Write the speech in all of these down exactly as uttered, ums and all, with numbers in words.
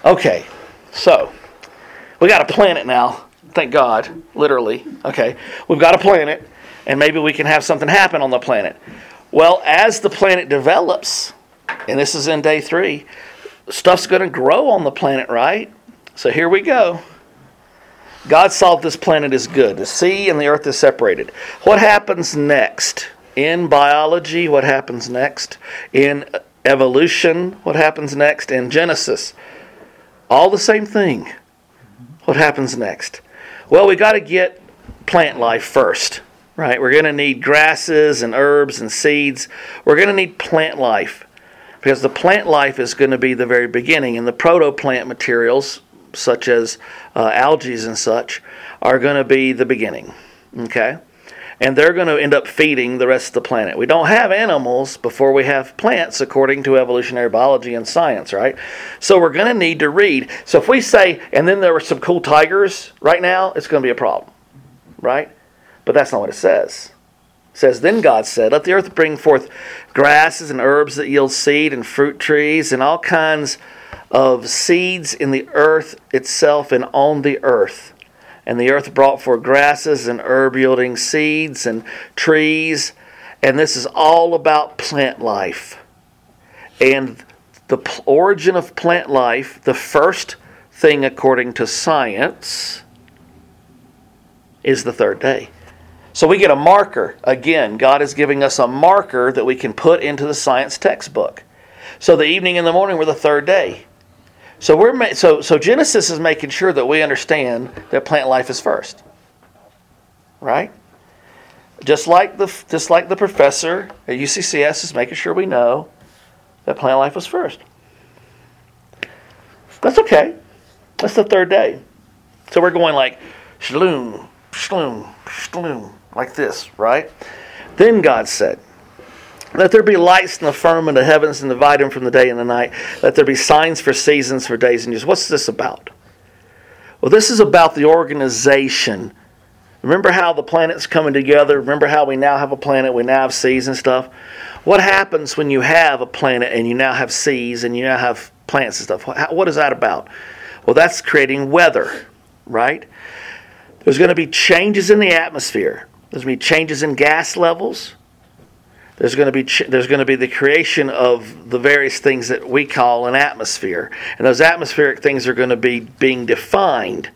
Okay, so we got a planet now. Thank God, literally. Okay, we've got a planet, and maybe we can have something happen on the planet. Well, as the planet develops, and this is in day three, stuff's going to grow on the planet, right? So here we go. God saw this planet is good. The sea and the earth is separated. What happens next? In biology, what happens next? In evolution, what happens next? In Genesis, all the same thing. What happens next? Well, we got to get plant life first, right? We're going to need grasses and herbs and seeds. We're going to need plant life because the plant life is going to be the very beginning, and the protoplant materials, such as uh, algae and such, are going to be the beginning, okay? And they're going to end up feeding the rest of the planet. We don't have animals before we have plants, according to evolutionary biology and science, right? So we're going to need to read. So if we say, and then there were some cool tigers right now, it's going to be a problem, right? But that's not what it says. It says, then God said, let the earth bring forth grasses and herbs that yield seed and fruit trees and all kinds of seeds in the earth itself and on the earth. And the earth brought forth grasses and herb-yielding seeds and trees. And this is all about plant life. And the origin of plant life, the first thing according to science, is the third day. So we get a marker. Again, God is giving us a marker that we can put into the science textbook. So the evening and the morning were the third day. So we're ma- so so Genesis is making sure that we understand that plant life is first, right? Just like the just like the professor at U C C S is making sure we know that plant life was first. That's okay. That's the third day. So we're going like shloom, shloom, shloom, like this, right? Then God said, let there be lights in the firmament of the heavens and divide them from the day and the night. Let there be signs for seasons, for days and years. What's this about? Well, this is about the organization. Remember how the planet's coming together? Remember how we now have a planet, we now have seas and stuff? What happens when you have a planet and you now have seas and you now have plants and stuff? What is that about? Well, that's creating weather, right? There's going to be changes in the atmosphere. There's going to be changes in gas levels. There's going to be ch- there's going to be the creation of the various things that we call an atmosphere. And those atmospheric things are going to be being defined.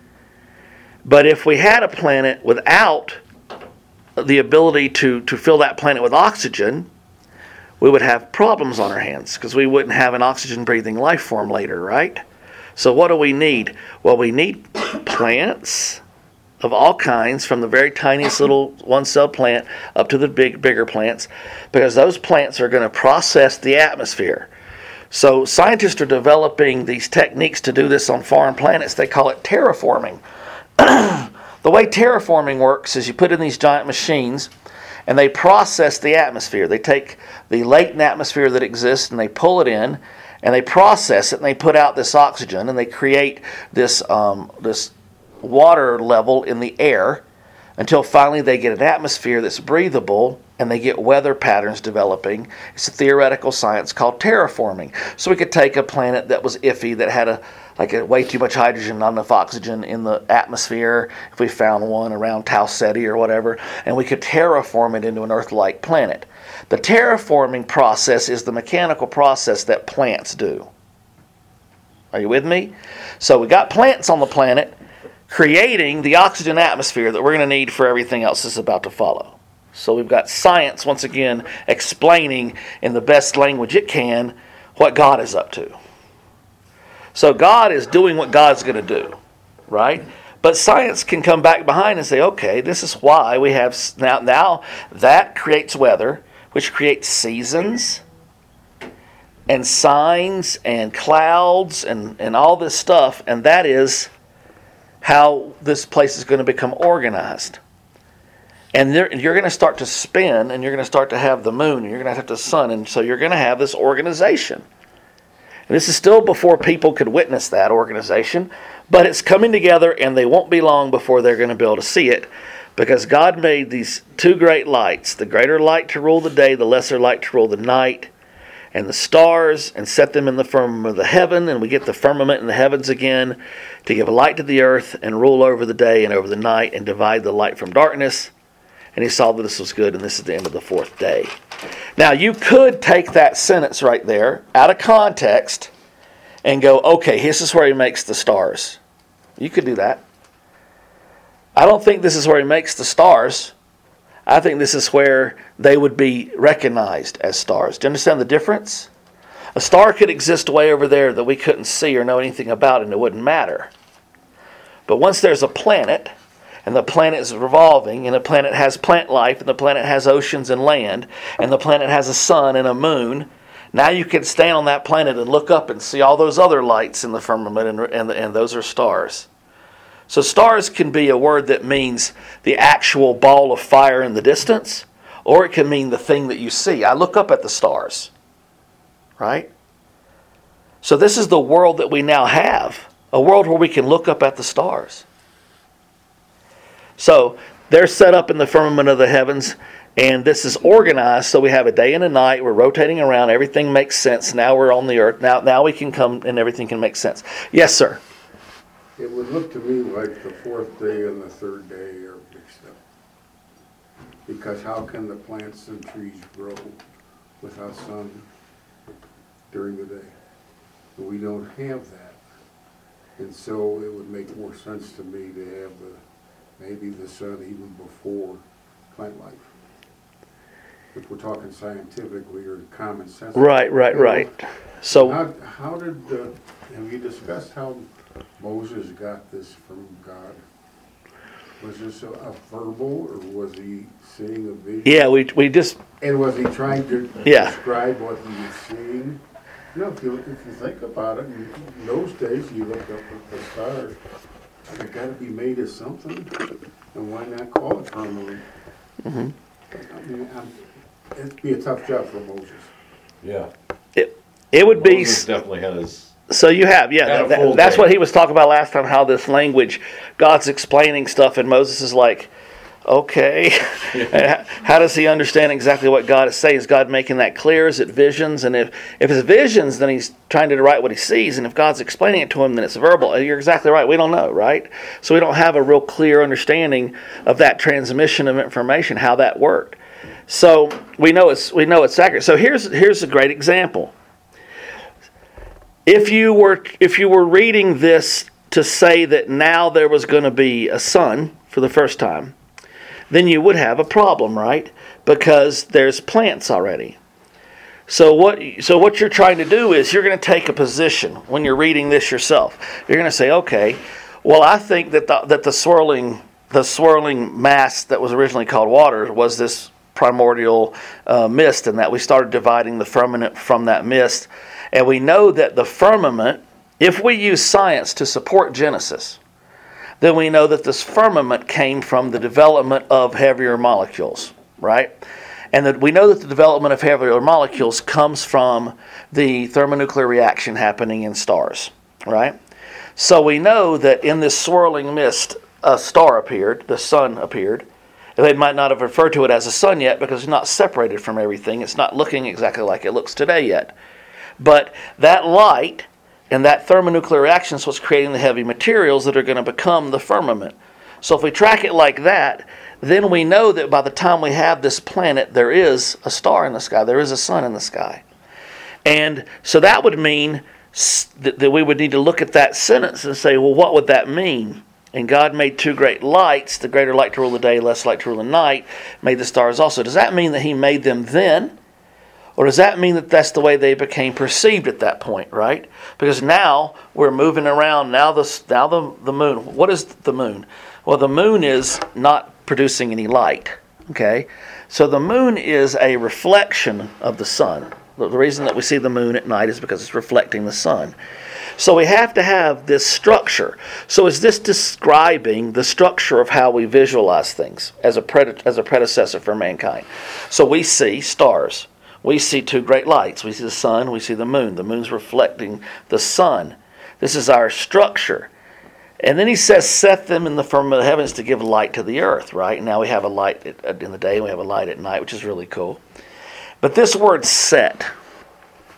But if we had a planet without the ability to, to fill that planet with oxygen, we would have problems on our hands because we wouldn't have an oxygen-breathing life form later, right? So what do we need? Well, we need plants of all kinds, from the very tiniest little one-cell plant up to the big, bigger plants, because those plants are going to process the atmosphere. So scientists are developing these techniques to do this on foreign planets. They call it terraforming. The way terraforming works is you put in these giant machines and they process the atmosphere. They take the latent atmosphere that exists and they pull it in and they process it and they put out this oxygen and they create this um, this water level in the air until finally they get an atmosphere that's breathable and they get weather patterns developing. It's a theoretical science called terraforming. So we could take a planet that was iffy, that had a like a, way too much hydrogen, not enough oxygen in the atmosphere, if we found one around Tau Ceti or whatever, and we could terraform it into an Earth-like planet. The terraforming process is the mechanical process that plants do. Are you with me? So we got plants on the planet creating the oxygen atmosphere that we're going to need for everything else that's about to follow. So we've got science, once again, explaining in the best language it can what God is up to. So God is doing what God's going to do, right? But science can come back behind and say, okay, this is why we have... Now, now that creates weather, which creates seasons and signs and clouds and, and all this stuff, and that is how this place is going to become organized. And you're going to start to spin, and you're going to start to have the moon, and you're going to have the sun, and so you're going to have this organization. And this is still before people could witness that organization, but it's coming together, and they won't be long before they're going to be able to see it, because God made these two great lights, the greater light to rule the day, the lesser light to rule the night. and the stars, and set them in the firmament of the heaven. And we get the firmament in the heavens again to give light to the earth and rule over the day and over the night and divide the light from darkness. And he saw that this was good, and this is the end of the fourth day. Now, you could take that sentence right there out of context and go, okay, this is where he makes the stars. You could do that. I don't think this is where he makes the stars. I think this is where they would be recognized as stars. Do you understand the difference? A star could exist way over there that we couldn't see or know anything about, and it wouldn't matter. But once there's a planet, and the planet is revolving, and the planet has plant life, and the planet has oceans and land, and the planet has a sun and a moon, now you can stand on that planet and look up and see all those other lights in the firmament, and, and, and those are stars. So stars can be a word that means the actual ball of fire in the distance, or it can mean the thing that you see. I look up at the stars, right? So this is the world that we now have, a world where we can look up at the stars. So they're set up in the firmament of the heavens, and this is organized so we have a day and a night. We're rotating around. Everything makes sense. Now we're on the earth. Now, now we can come and everything can make sense. Yes, sir. It would look to me like the fourth day and the third day are mixed up. Because how can the plants and trees grow without sun during the day? We don't have that. And so it would make more sense to me to have the, maybe the sun even before plant life. If we're talking scientifically or common sense. Right, right, right. So how, how did, uh, have you discussed how Moses got this from God? Was this a, a verbal, or was he seeing a vision? Yeah, we we just... And was he trying to yeah. describe what he was seeing? You know, if you, if you think about it, in, in those days you look up at the stars, they got to be made of something, and why not call it firmament? Mm-hmm. I mean, I'm, it'd be a tough job for Moses. Yeah. It, it would Moses be... definitely had his... So you have, yeah, that, that's what he was talking about last time, how this language, God's explaining stuff, and Moses is like, okay, yeah. How does he understand exactly what God is saying? Is God making that clear? Is it visions? And if, if it's visions, then he's trying to write what he sees, and if God's explaining it to him, then it's verbal. You're exactly right, we don't know, right? So we don't have a real clear understanding of that transmission of information, how that worked. So we know it's we know it's accurate. So here's here's a great example. If you were if you were reading this to say that now there was going to be a sun for the first time, then you would have a problem, right? Because there's plants already. So what so what you're trying to do is you're going to take a position when you're reading this yourself. You're going to say, okay, well, I think that the, that the swirling the swirling mass that was originally called water was this primordial uh, mist, and that we started dividing the firmament from that mist. And we know that the firmament, if we use science to support Genesis, then we know that this firmament came from the development of heavier molecules, right? And that we know that the development of heavier molecules comes from the thermonuclear reaction happening in stars, right? So we know that in this swirling mist, a star appeared, the sun appeared. They might not have referred to it as a sun yet because it's not separated from everything. It's not looking exactly like it looks today yet. But that light and that thermonuclear reaction is what's creating the heavy materials that are going to become the firmament. So if we track it like that, then we know that by the time we have this planet, there is a star in the sky. There is a sun in the sky. And so that would mean that, that we would need to look at that sentence and say, well, what would that mean? And God made two great lights, the greater light to rule the day, less light to rule the night, made the stars also. Does that mean that he made them then? Or does that mean that that's the way they became perceived at that point, right? Because now we're moving around. Now the, now the, the moon. What is the moon? Well, the moon is not producing any light, okay? So the moon is a reflection of the sun. The reason that we see the moon at night is because it's reflecting the sun. So we have to have this structure. So is this describing the structure of how we visualize things as a pred- as a predecessor for mankind? So we see stars. We see two great lights. We see the sun, we see the moon. The moon's reflecting the sun. This is our structure. And then he says, set them in the firmament of the heavens to give light to the earth, right? Now we have a light in the day, and we have a light at night, which is really cool. But this word set,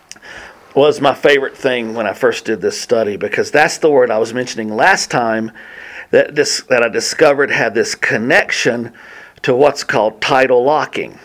was my favorite thing when I first did this study, because that's the word I was mentioning last time that this that I discovered had this connection to what's called tidal locking.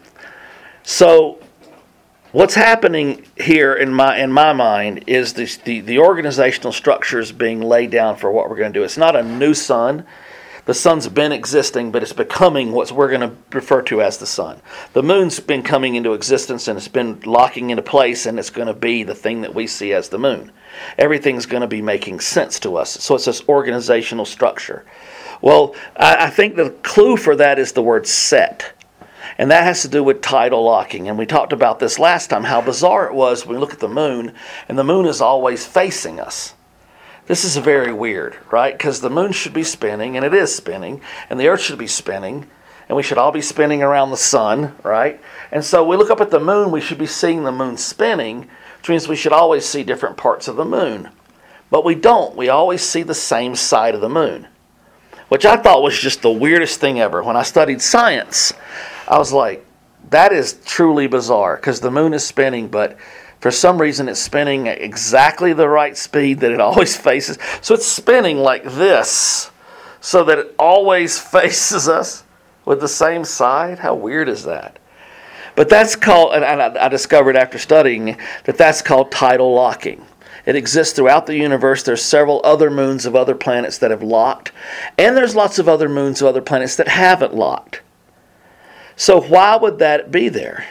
So what's happening here in my in my mind is the, the, the organizational structures being laid down for what we're going to do. It's not a new sun. The sun's been existing, but it's becoming what we're going to refer to as the sun. The moon's been coming into existence, and it's been locking into place, and it's going to be the thing that we see as the moon. Everything's going to be making sense to us. So it's this organizational structure. Well, I, I think the clue for that is the word set. And that has to do with tidal locking. And we talked about this last time, how bizarre it was when we look at the moon, and the moon is always facing us. This is very weird, right? Because the moon should be spinning, and it is spinning, and the earth should be spinning, and we should all be spinning around the sun, right? And so we look up at the moon, we should be seeing the moon spinning, which means we should always see different parts of the moon. But we don't. We always see the same side of the moon, which I thought was just the weirdest thing ever. When I studied science, I was like, that is truly bizarre, because the moon is spinning, but for some reason it's spinning at exactly the right speed that it always faces. So it's spinning like this, so that it always faces us with the same side. How weird is that? But that's called, and I discovered after studying that that's called tidal locking. It exists throughout the universe. There's several other moons of other planets that have locked, and there's lots of other moons of other planets that haven't locked. So why would that be there?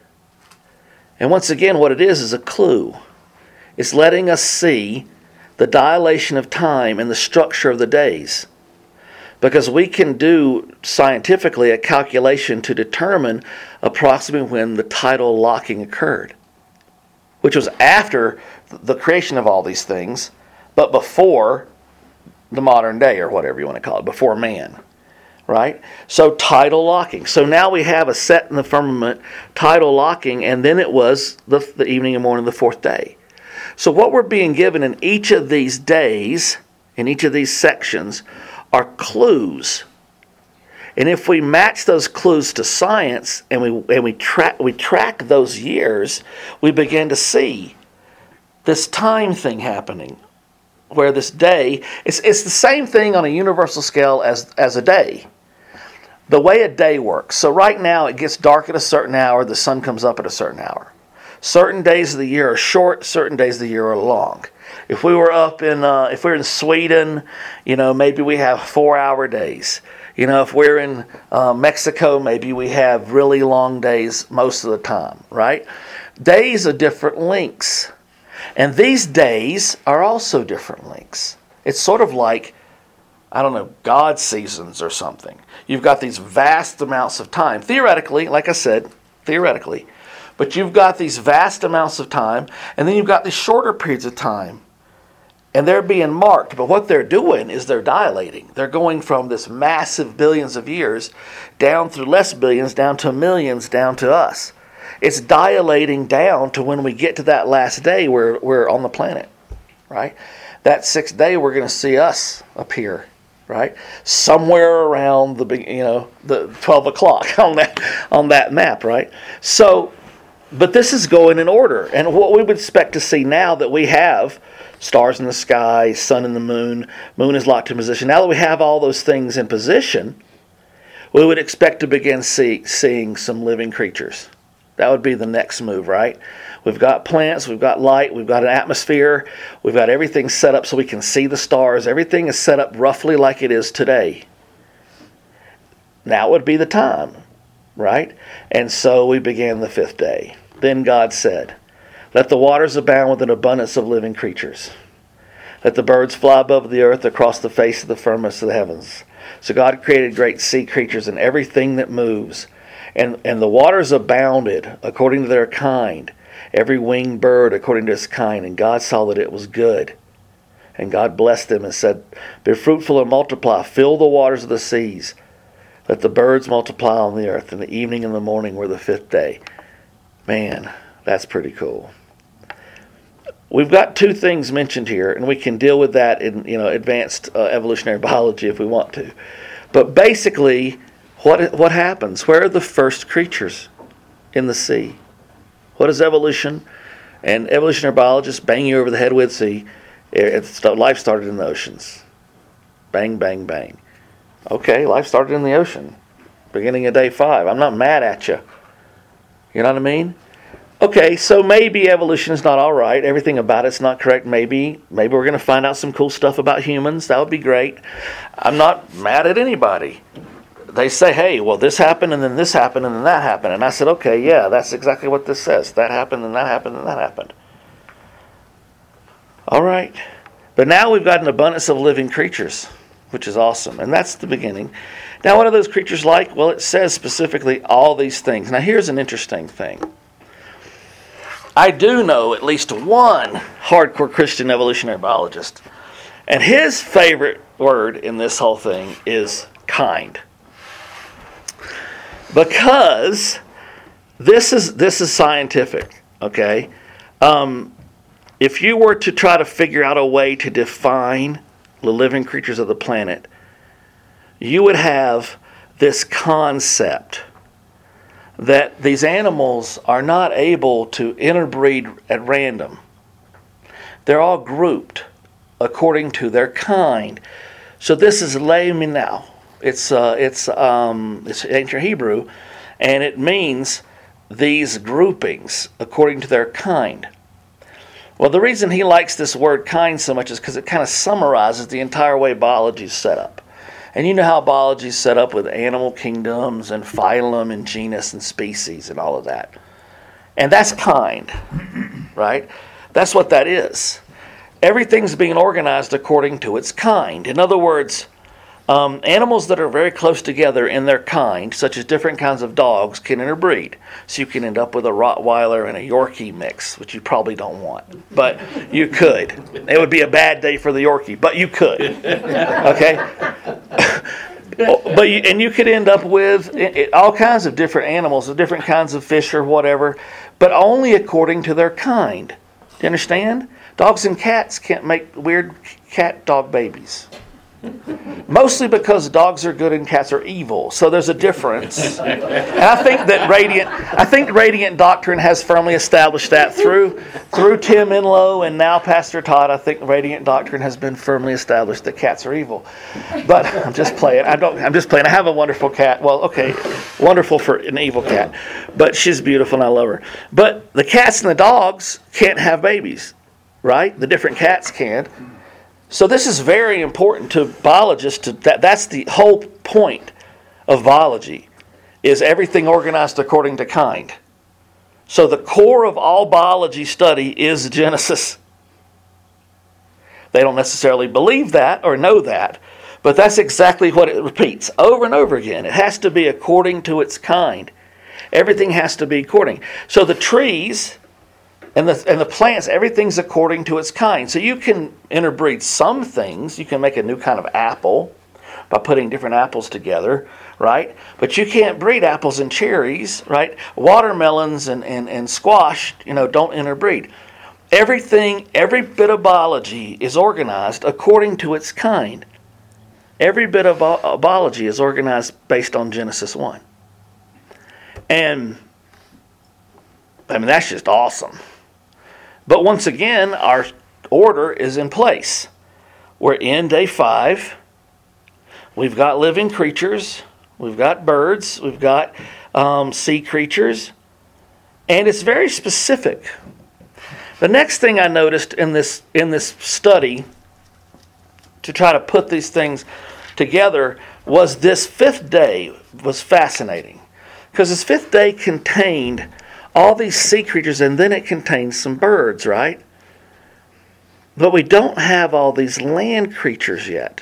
And once again, what it is is a clue. It's letting us see the dilation of time and the structure of the days. Because we can do scientifically a calculation to determine approximately when the tidal locking occurred, which was after the creation of all these things, but before the modern day, or whatever you want to call it, before man. Right? So tidal locking. So now we have a set in the firmament, tidal locking, and then it was the, the evening and morning of the fourth day. So what we're being given in each of these days, in each of these sections, are clues. And if we match those clues to science, and we and we track we track those years, we begin to see this time thing happening, where this day, it's it's the same thing on a universal scale as as a day. The way a day works. So right now it gets dark at a certain hour, the sun comes up at a certain hour. Certain days of the year are short, certain days of the year are long. If we were up in, uh, if we we're in Sweden, you know, maybe we have four-hour days. You know, if we're in uh, Mexico, maybe we have really long days most of the time, right? Days are different lengths. And these days are also different lengths. It's sort of like, I don't know, God seasons or something. You've got these vast amounts of time. Theoretically, like I said, theoretically. But you've got these vast amounts of time, and then you've got these shorter periods of time. And they're being marked. But what they're doing is they're dilating. They're going from this massive billions of years down through less billions, down to millions, down to us. It's dilating down to when we get to that last day where we're on the planet, right? That sixth day, we're going to see us appear, right? Somewhere around the, you know, the twelve o'clock on that on that map, right? So, but this is going in order, and what we would expect to see now that we have stars in the sky, sun in the moon, moon is locked in position. Now that we have all those things in position, we would expect to begin see, seeing some living creatures. That would be the next move, right? We've got plants, we've got light, we've got an atmosphere, we've got everything set up so we can see the stars. Everything is set up roughly like it is today. Now would be the time, right? And so we began the fifth day. Then God said, "Let the waters abound with an abundance of living creatures. Let the birds fly above the earth across the face of the firmament of the heavens." So God created great sea creatures and everything that moves. And, and the waters abounded according to their kind, every winged bird according to its kind. And God saw that it was good. And God blessed them and said, "Be fruitful and multiply, fill the waters of the seas. Let the birds multiply on the earth." And the evening and the morning were the fifth day. Man, that's pretty cool. We've got two things mentioned here, and we can deal with that in, you know, advanced uh, evolutionary biology if we want to. But basically, What what happens? Where are the first creatures in the sea? What does evolution And evolutionary biologists bang you over the head with, see, it's, life started in the oceans. Bang, bang, bang. Okay, life started in the ocean, beginning of day five. I'm not mad at you. You know what I mean? Okay, so maybe evolution is not all right. Everything about it's not correct. Maybe, maybe we're going to find out some cool stuff about humans. That would be great. I'm not mad at anybody. They say, hey, well, this happened, and then this happened, and then that happened. And I said, okay, yeah, that's exactly what this says. That happened, and that happened, and that happened. All right. But now we've got an abundance of living creatures, which is awesome. And that's the beginning. Now, what are those creatures like? Well, it says specifically all these things. Now, here's an interesting thing. I do know at least one hardcore Christian evolutionary biologist. And his favorite word in this whole thing is kind. Because this is this is scientific, okay? Um, if you were to try to figure out a way to define the living creatures of the planet, you would have this concept that these animals are not able to interbreed at random. They're all grouped according to their kind. So this is Leiminau. It's uh, it's um, it's ancient Hebrew, and it means these groupings according to their kind. Well, the reason he likes this word kind so much is because it kind of summarizes the entire way biology is set up. And you know how biology is set up with animal kingdoms and phylum and genus and species and all of that. And that's kind, right? That's what that is. Everything's being organized according to its kind. In other words, um, animals that are very close together in their kind, such as different kinds of dogs, can interbreed. So you can end up with a Rottweiler and a Yorkie mix, which you probably don't want. But you could. It would be a bad day for the Yorkie, but you could. Okay? But you, and you could end up with all kinds of different animals, different kinds of fish or whatever, but only according to their kind. Do you understand? Dogs and cats can't make weird cat-dog babies. Mostly because dogs are good and cats are evil. So there's a difference. And I think that Radiant I think Radiant Doctrine has firmly established that through through Tim Enlow and now Pastor Todd. I think Radiant Doctrine has been firmly established that cats are evil. But I'm just playing. I don't I'm just playing. I have a wonderful cat. Well, okay, wonderful for an evil cat. But she's beautiful and I love her. But the cats and the dogs can't have babies, right? The different cats can. So this is very important to biologists. To, that, that's the whole point of biology, is everything organized according to kind. So the core of all biology study is Genesis. They don't necessarily believe that or know that, but that's exactly what it repeats over and over again. It has to be according to its kind. Everything has to be according. So the trees And the and the plants, everything's according to its kind. So you can interbreed some things. You can make a new kind of apple by putting different apples together, right? But you can't breed apples and cherries, right? Watermelons and, and, and squash, you know, don't interbreed. Everything, every bit of biology is organized according to its kind. Every bit of biology is organized based on Genesis one. And, I mean, that's just awesome. But once again, our order is in place. We're in day five. We've got living creatures. We've got birds. We've got um, sea creatures. And it's very specific. The next thing I noticed in this in this study to try to put these things together was this fifth day was fascinating. Because this fifth day contained all these sea creatures, and then it contains some birds, right? But we don't have all these land creatures yet.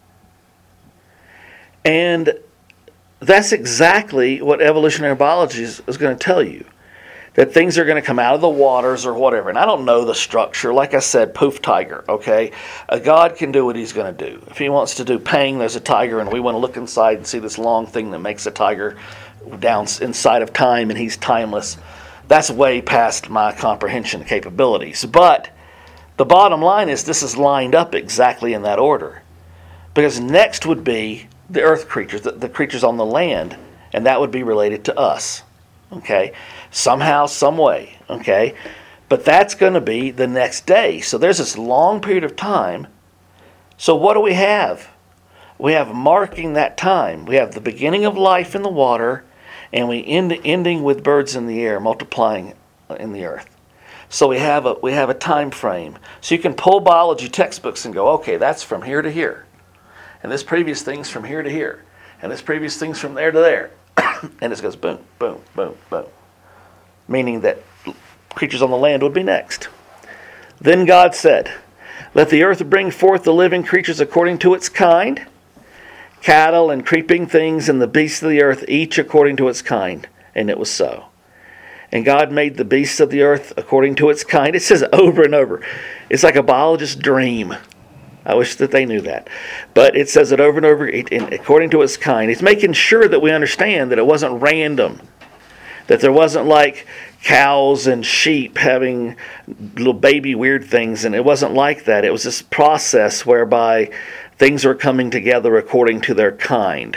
And that's exactly what evolutionary biology is, is going to tell you. That things are going to come out of the waters or whatever. And I don't know the structure. Like I said, poof tiger, okay? A God can do what he's going to do. If he wants to do Pang, there's a tiger, and we want to look inside and see this long thing that makes a tiger down inside of time, and he's timeless. That's way past my comprehension capabilities. But the bottom line is this is lined up exactly in that order. Because next would be the earth creatures, the, the creatures on the land, and that would be related to us. Okay? Somehow, some way. Okay? But that's going to be the next day. So there's this long period of time. So what do we have? We have marking that time. We have the beginning of life in the water, and we end ending with birds in the air, multiplying in the earth. So we have a we have a time frame. So you can pull biology textbooks and go, okay, that's from here to here, and this previous thing's from here to here, and this previous thing's from there to there, and it goes boom, boom, boom, boom, meaning that creatures on the land would be next. Then God said, "Let the earth bring forth the living creatures according to its kind, cattle and creeping things and the beasts of the earth, each according to its kind." And it was so. And God made the beasts of the earth according to its kind. It says it over and over. It's like a biologist's dream. I wish that they knew that. But it says it over and over, according to its kind. It's making sure that we understand that it wasn't random. That there wasn't like cows and sheep having little baby weird things. And it wasn't like that. It was this process whereby things were coming together according to their kind.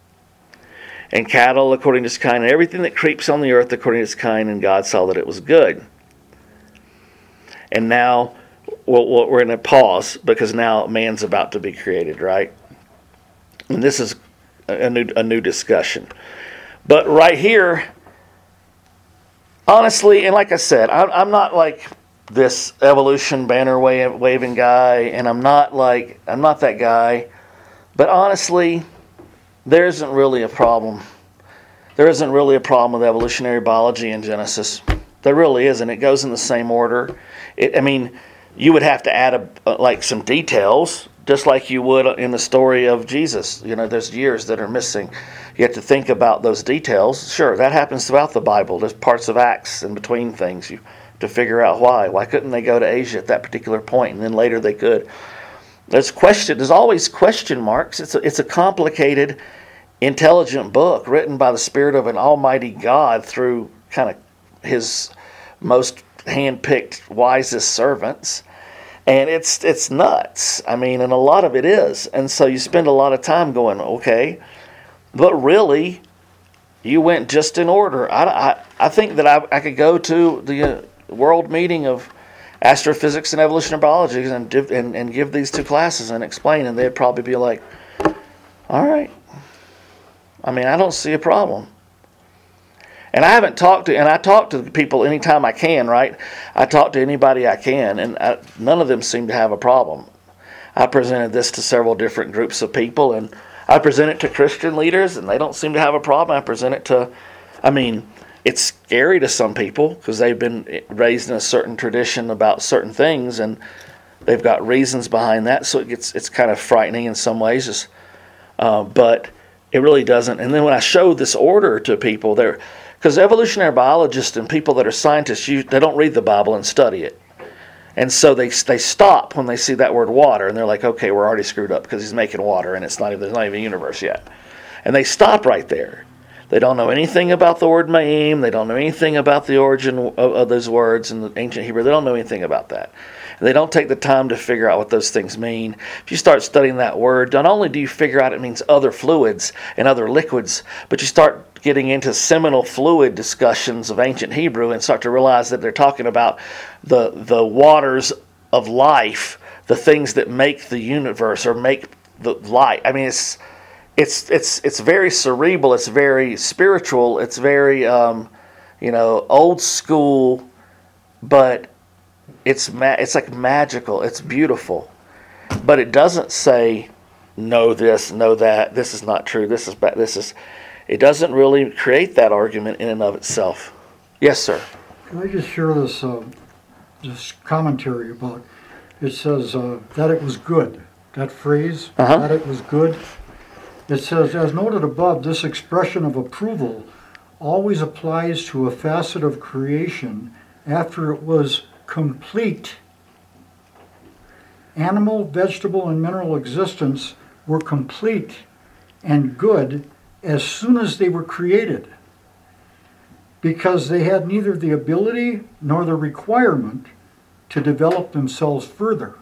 And cattle according to its kind, and everything that creeps on the earth according to its kind, and God saw that it was good. And now we're going to pause, because now man's about to be created, right? And this is a new, a new discussion. But right here, honestly, and like I said, I'm, I'm not like this evolution banner waving guy, and I'm not like, I'm not that guy. But honestly, there isn't really a problem. There isn't really a problem with evolutionary biology in Genesis. There really isn't. It goes in the same order. It, I mean, you would have to add a, like some details, just like you would in the story of Jesus. You know, there's years that are missing. You have to think about those details. Sure, that happens throughout the Bible. There's parts of Acts in between things you to figure out why. Why couldn't they go to Asia at that particular point, and then later they could? There's question. There's always question marks. It's a, it's a complicated, intelligent book written by the Spirit of an Almighty God through kind of His most hand-picked, wisest servants, and it's it's nuts. I mean, and a lot of it is. And so you spend a lot of time going, okay, but really, you went just in order. I I, I think that I I could go to the uh, world meeting of astrophysics and evolutionary biology and, and and give these two classes and explain, and they'd probably be like, all right. I mean, I don't see a problem. And I haven't talked to, and I talk to people anytime I can, right? I talk to anybody I can, and I, none of them seem to have a problem. I presented this to several different groups of people, and I present it to Christian leaders, and they don't seem to have a problem. I present it to, I mean, it's scary to some people because they've been raised in a certain tradition about certain things, and they've got reasons behind that, so it gets it's kind of frightening in some ways. Just, uh, but it really doesn't. And then when I show this order to people, they're because evolutionary biologists and people that are scientists, you, they don't read the Bible and study it. And so they they stop when they see that word water, and they're like, okay, we're already screwed up because he's making water, and it's not even, there's not even a universe yet. And they stop right there. They don't know anything about the word ma'im. They don't know anything about the origin of, of those words in the ancient Hebrew. They don't know anything about that. And they don't take the time to figure out what those things mean. If you start studying that word, not only do you figure out it means other fluids and other liquids, but you start getting into seminal fluid discussions of ancient Hebrew and start to realize that they're talking about the the waters of life, the things that make the universe or make the light. I mean, it's it's it's it's very cerebral. It's very spiritual. It's very um, you know old school, but it's ma- it's like magical. It's beautiful, but it doesn't say know this, know that. This is not true. This is bad. This is. It doesn't really create that argument in and of itself. Yes, sir. Can I just share this uh, this commentary about? It says uh, that it was good. That phrase, uh-huh. that it was good. It says, as noted above, this expression of approval always applies to a facet of creation after it was complete. Animal, vegetable, and mineral existence were complete and good as soon as they were created, because they had neither the ability nor the requirement to develop themselves further.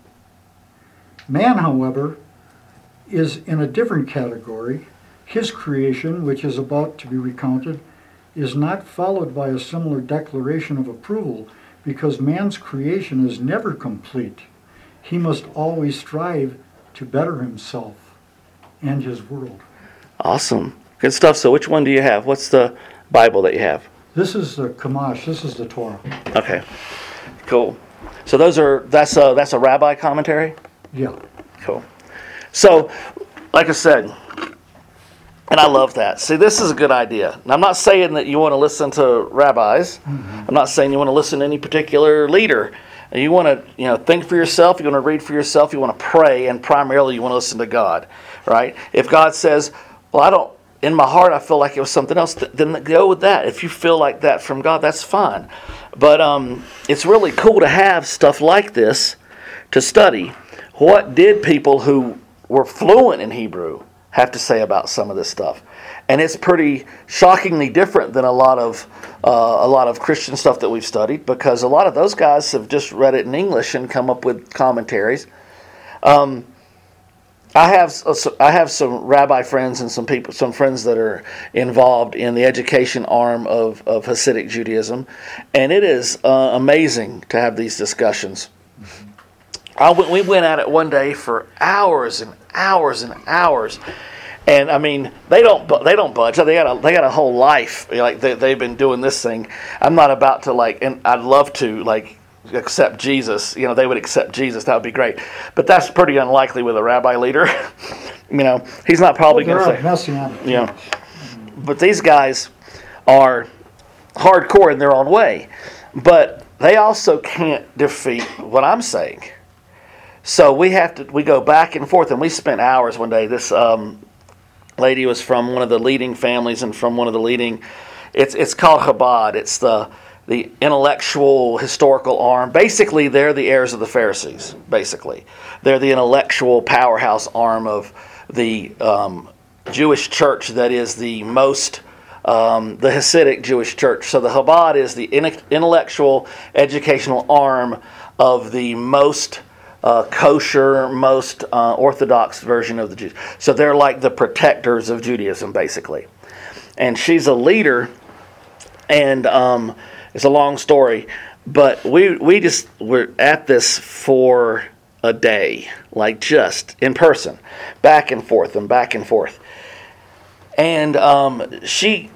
Man, however, is in a different category. His creation, which is about to be recounted, is not followed by a similar declaration of approval, because man's creation is never complete. He must always strive to better himself and his world. Awesome. Good stuff. So which one do you have? What's the Bible that you have? This is the Kamash. This is the Torah. Okay. Cool. So those are that's a that's a rabbi commentary? Yeah. Cool. So, like I said, and I love that. See, this is a good idea. And I'm not saying that you want to listen to rabbis. Mm-hmm. I'm not saying you want to listen to any particular leader. You want to, you know, think for yourself. You want to read for yourself. You want to pray, and primarily you want to listen to God, right? If God says, "Well, I don't," in my heart, I feel like it was something else, then go with that. If you feel like that from God, that's fine. But um, it's really cool to have stuff like this to study. What did people who were fluent in Hebrew have to say about some of this stuff? And it's pretty shockingly different than a lot of uh, a lot of Christian stuff that we've studied, because a lot of those guys have just read it in English and come up with commentaries. Um, I have I have some rabbi friends and some people, some friends that are involved in the education arm of, of Hasidic Judaism, and it is uh, amazing to have these discussions. I went, we went at it one day for hours and hours and hours, and I mean they don't they don't budge. They got a they got a whole life. Like they, they've been doing this thing. I'm not about to like, and I'd love to like. accept Jesus, you know, they would accept Jesus. That would be great, but that's pretty unlikely with a rabbi leader. You know, he's not probably well, going to say, messianic. you know. But these guys are hardcore in their own way, but they also can't defeat what I'm saying. So we have to, we go back and forth, and we spent hours one day. This um, lady was from one of the leading families and from one of the leading. It's it's called Chabad. It's the the intellectual, historical arm. Basically, they're the heirs of the Pharisees, basically. They're the intellectual powerhouse arm of the um, Jewish church that is the most, um, the Hasidic Jewish church. So the Chabad is the in- intellectual, educational arm of the most uh, kosher, most uh, orthodox version of the Jews. So they're like the protectors of Judaism, basically. And she's a leader, and um, it's a long story, but we we just were at this for a day, like just in person, back and forth and back and forth. And um, she,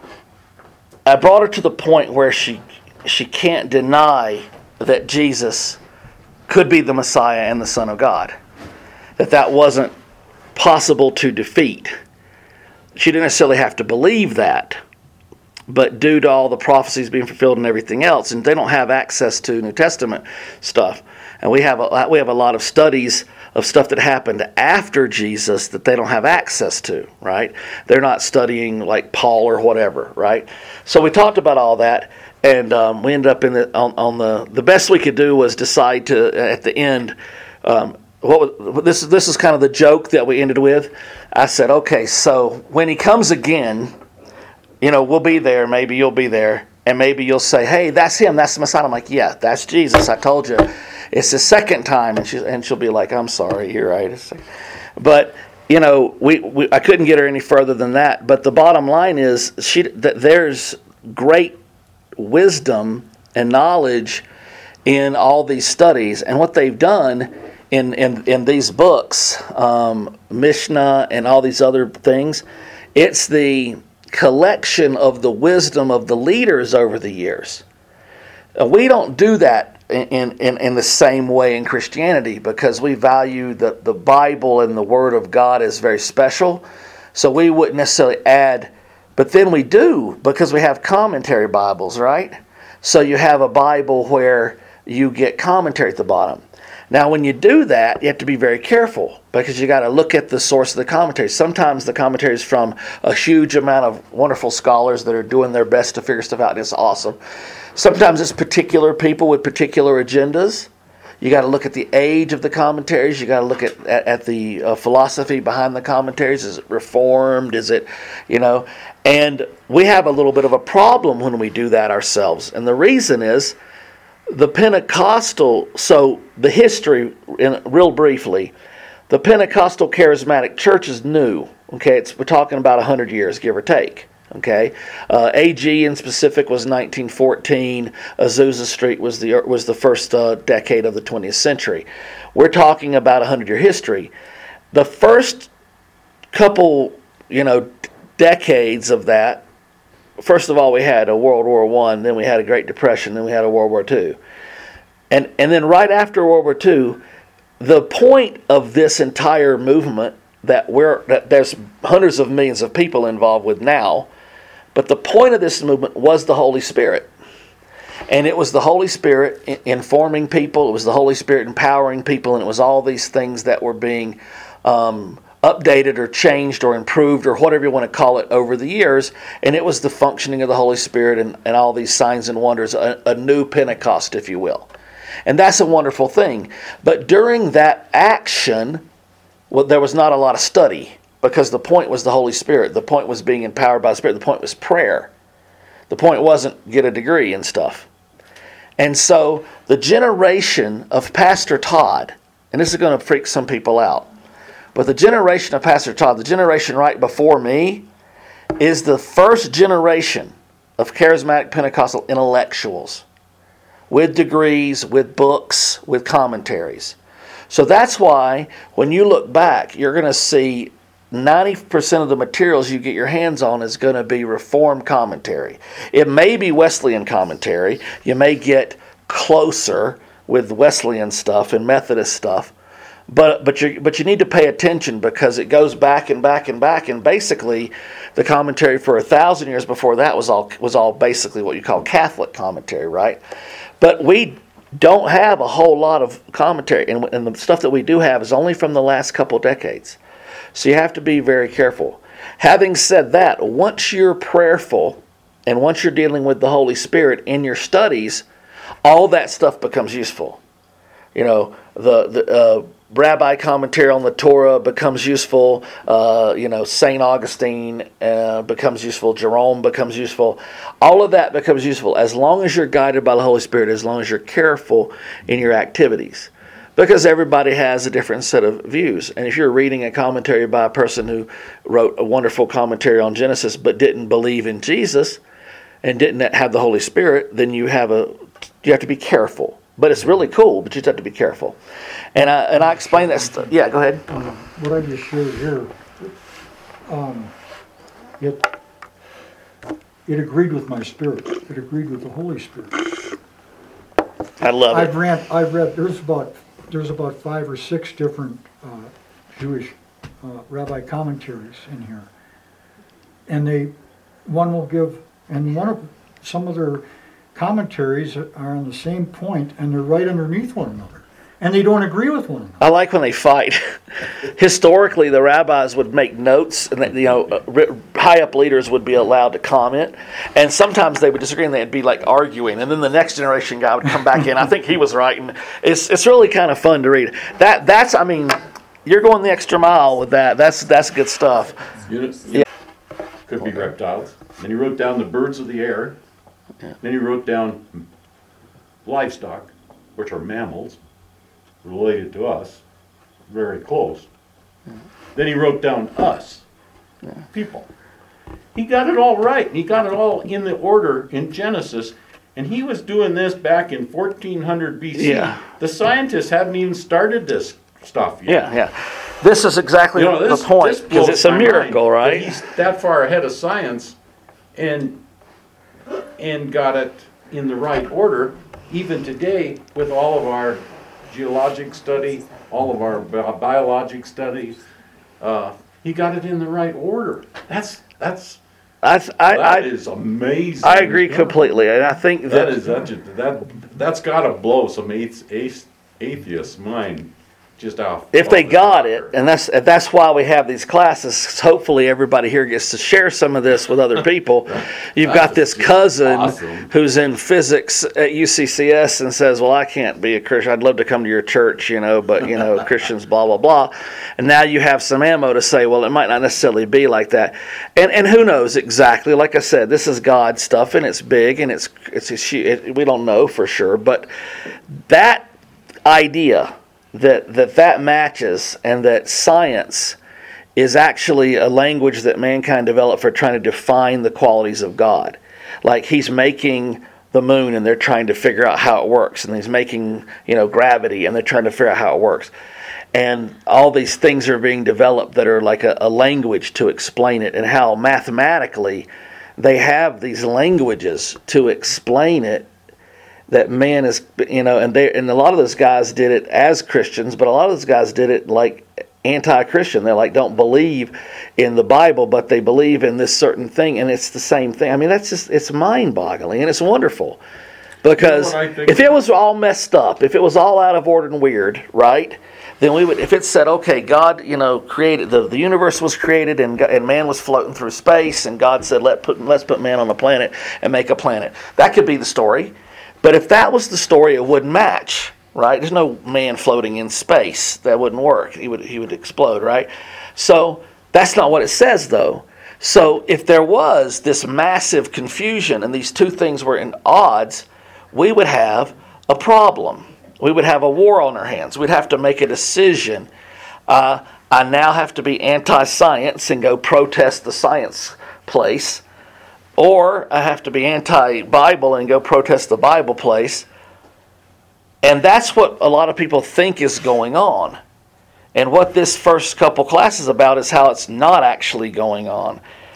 I brought her to the point where she she can't deny that Jesus could be the Messiah and the Son of God, that that wasn't possible to defeat. She didn't necessarily have to believe that, but due to all the prophecies being fulfilled and everything else, and they don't have access to New Testament stuff, and we have a, we have a lot of studies of stuff that happened after Jesus that they don't have access to, right? They're not studying like Paul or whatever, right? So we talked about all that, and um, we ended up in the on, on the the best we could do was decide to at the end. Um, what was, this this is kind of the joke that we ended with. I said, okay, so when he comes again, you know, we'll be there. Maybe you'll be there. And maybe you'll say, hey, that's him. That's the Messiah. I'm like, yeah, that's Jesus. I told you. It's the second time. And, she, and she'll be like, I'm sorry. You're right. But, you know, we, we I couldn't get her any further than that. But the bottom line is she that there's great wisdom and knowledge in all these studies. And what they've done in, in, in these books, um, Mishnah and all these other things, it's the collection of the wisdom of the leaders over the years. Uh, we don't do that in, in, in the same way in Christianity because we value the, the Bible and the Word of God as very special. So we wouldn't necessarily add, but then we do because we have commentary Bibles, right? So you have a Bible where you get commentary at the bottom. Now, when you do that, you have to be very careful because you got to look at the source of the commentary. Sometimes the commentary is from a huge amount of wonderful scholars that are doing their best to figure stuff out, and it's awesome. Sometimes it's particular people with particular agendas. You got to look at the age of the commentaries. You got to look at, at, at the uh, philosophy behind the commentaries. Is it reformed? Is it, you know? And we have a little bit of a problem when we do that ourselves. And the reason is, the Pentecostal, so the history, in real briefly, the Pentecostal charismatic church is new. Okay, it's, we're talking about one hundred years, give or take. Okay, uh, A G in specific was nineteen fourteen. Azusa Street was the was the first uh, decade of the twentieth century. We're talking about a hundred-year history. The first couple, you know, decades of that. First of all, we had a World War One, then we had a Great Depression, then we had a World War Two, and and then right after World War Two, the point of this entire movement that we're that there's hundreds of millions of people involved with now. But the point of this movement was the Holy Spirit. And it was the Holy Spirit informing people. It was the Holy Spirit empowering people. And it was all these things that were being um, updated or changed or improved or whatever you want to call it over the years. And it was the functioning of the Holy Spirit and, and all these signs and wonders, a, a new Pentecost, if you will. And that's a wonderful thing. But during that action, well, there was not a lot of study. Because the point was the Holy Spirit. The point was being empowered by the Spirit. The point was prayer. The point wasn't get a degree and stuff. And so the generation of Pastor Todd, and this is going to freak some people out, but the generation of Pastor Todd, the generation right before me, is the first generation of charismatic Pentecostal intellectuals with degrees, with books, with commentaries. So that's why when you look back, you're going to see ninety percent of the materials you get your hands on is going to be Reformed commentary. It may be Wesleyan commentary. You may get closer with Wesleyan stuff and Methodist stuff. But but you but you need to pay attention because it goes back and back and back. And basically, the commentary for a thousand years before that was all was all basically what you call Catholic commentary, right? But we don't have a whole lot of commentary. And, and the stuff that we do have is only from the last couple decades. So you have to be very careful. Having said that, once you're prayerful and once you're dealing with the Holy Spirit in your studies, all that stuff becomes useful. You know, the, the uh, rabbi commentary on the Torah becomes useful. Uh, you know, Saint Augustine uh, becomes useful. Jerome becomes useful. All of that becomes useful as long as you're guided by the Holy Spirit, as long as you're careful in your activities. Because everybody has a different set of views. And if you're reading a commentary by a person who wrote a wonderful commentary on Genesis but didn't believe in Jesus and didn't have the Holy Spirit, then you have a you have to be careful. But it's really cool, but you just have to be careful. And I and I explain that stuff. Yeah, go ahead. Uh, what I just shared here, um, it it agreed with my spirit. It agreed with the Holy Spirit. I love I've it. read. I've read. There's about there's about five or six different uh, Jewish uh, rabbi commentaries in here, and they one will give and one of some of their commentaries are on the same point, and they're right underneath one another, and they don't agree with one another. I like when they fight. Historically, the rabbis would make notes, and you know, high up leaders would be allowed to comment, and sometimes they would disagree, and they'd be like arguing, and then the next generation guy would come back in. I think he was right, and it's it's really kind of fun to read. That that's I mean, you're going the extra mile with that. That's that's good stuff. Units, yeah. Could be reptiles. Then he wrote down the birds of the air. Yeah. Then he wrote down livestock, which are mammals, related to us, very close. Yeah. Then he wrote down us, yeah. people. He got it all right. He got it all in the order in Genesis. And he was doing this back in fourteen hundred B C. Yeah. The scientists haven't even started this stuff yet. Yeah, yeah. This is exactly You know, this, the point, because it's a miracle, mind, right? that he's that far ahead of science and and got it in the right order. Even today, with all of our geologic study, all of our bi- biologic studies, uh, he got it in the right order. That's that's I, I, that I, is amazing. I agree completely, and I think that, That is that that that's got to blow some athe- athe- atheists' mind. Just off. if they off the got top it, there. and that's that's why we have these classes. Hopefully, everybody here gets to share some of this with other people. You've got this cousin awesome. who's in physics at U C C S and says, "Well, I can't be a Christian. I'd love to come to your church, you know, but you know, Christians, blah blah blah." And now you have some ammo to say, "Well, it might not necessarily be like that." And and who knows exactly? Like I said, this is God stuff, and it's big, and it's it's, it's it, we don't know for sure, but that idea. That, that that matches and that science is actually a language that mankind developed for trying to define the qualities of God. Like he's making the moon and they're trying to figure out how it works. And he's making, you know, gravity and they're trying to figure out how it works. And all these things are being developed that are like a, a language to explain it, and how mathematically they have these languages to explain it, that man is, you know, and they and a lot of those guys did it as Christians, but a lot of those guys did it like anti-Christian. They're like, don't believe in the Bible, but they believe in this certain thing, and it's the same thing. I mean, that's just, it's mind-boggling, and it's wonderful. Because You know what I think? if it was all messed up, if it was all out of order and weird, right, then we would, if it said, okay, God, you know, created, the, the universe was created, and and man was floating through space, and God said, Let put, let's put man on the planet and make a planet. That could be the story. But if that was the story, it wouldn't match, right? There's no man floating in space. That wouldn't work. He would he would explode, right? So that's not what it says, though. So if there was this massive confusion and these two things were in odds, we would have a problem. We would have a war on our hands. We'd have to make a decision. Uh, I now have to be anti-science and go protest the science place. Or I have to be anti-Bible and go protest the Bible place. And that's what a lot of people think is going on. And what this first couple classes about is how it's not actually going on.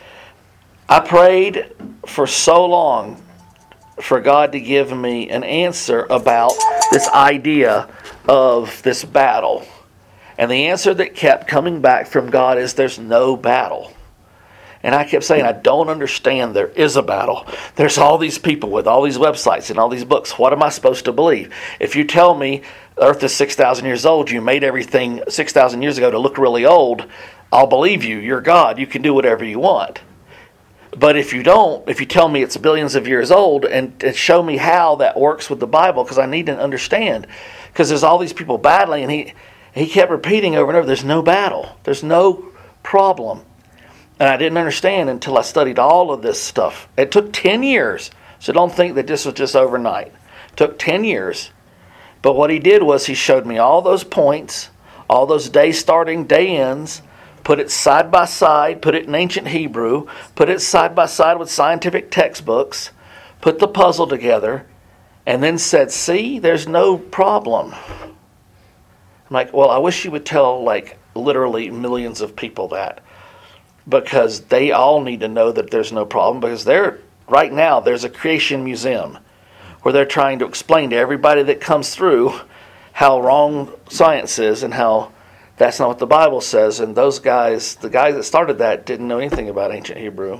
I prayed for so long for God to give me an answer about this idea of this battle. And the answer that kept coming back from God is there's no battle. And I kept saying, I don't understand. There is a battle. There's all these people with all these websites and all these books. What am I supposed to believe? If you tell me Earth is six thousand years old, you made everything six thousand years ago to look really old, I'll believe you. You're God. You can do whatever you want. But if you don't, if you tell me it's billions of years old, and, and show me how that works with the Bible, because I need to understand. Because there's all these people battling, and he, he kept repeating over and over, there's no battle. There's no problem. And I didn't understand until I studied all of this stuff. It took ten years. So don't think that this was just overnight. It took ten years. But what he did was he showed me all those points, all those day starting, day ends, put it side by side, put it in ancient Hebrew, put it side by side with scientific textbooks, put the puzzle together, and then said, see, there's no problem. I'm like, well, I wish you would tell like literally millions of people that. Because they all need to know that there's no problem. Because they're right now there's a creation museum where they're trying to explain to everybody that comes through how wrong science is and how that's not what the Bible says. And those guys, the guy that started that, didn't know anything about ancient Hebrew.